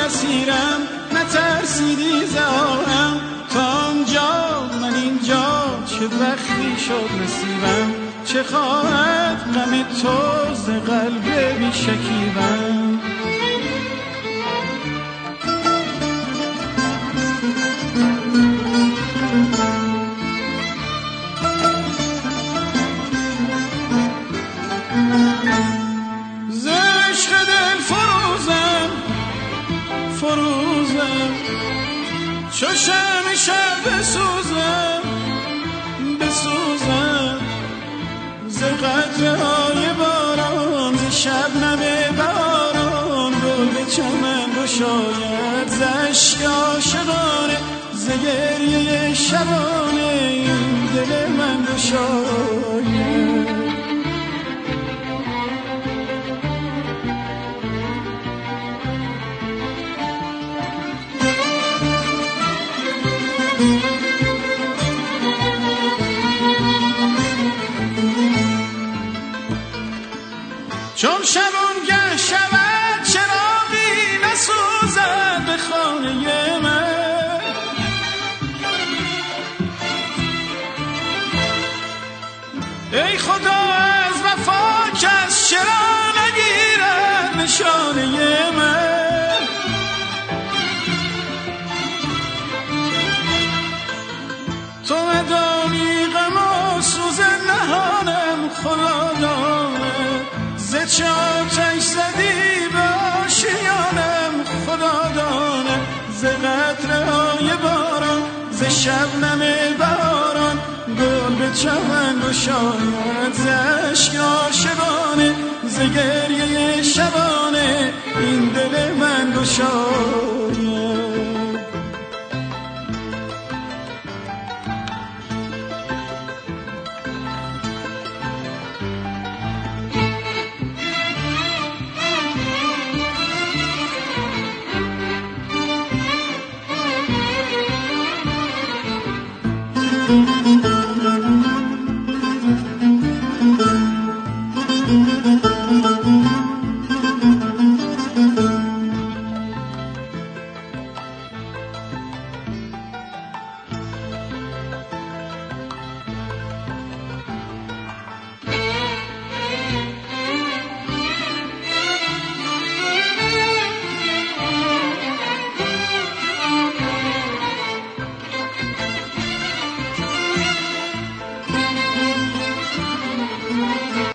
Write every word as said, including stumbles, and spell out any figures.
اسیرم نترسیدی زارم تا آنجا من اینجا چه بختی شد نصیبم چه خواهد غم تو ز قلب بی شکیبم ز عشق دل فروزم فروزم چو شمع شب بسوزم بسوزم ز قطره های باران ز شبنم بهاران گل به چمن گشاید ز اشک عاشقانه ز گریه شبانه این دل من گشاید چون شبانگه شود چراغی نسوزد به خانه من ای خدا از وفا کس چرا نگیرد نشانه من تو ندانی غم و سوز نهانم خدا داند ز چه آتش زدی به آشیانم خدا دانه ز قطره های باران ز شبنم بهاران گل به چمن گشاید ز اشک عاشقانه ز گریه شبانه این دل من گشاید Thank you.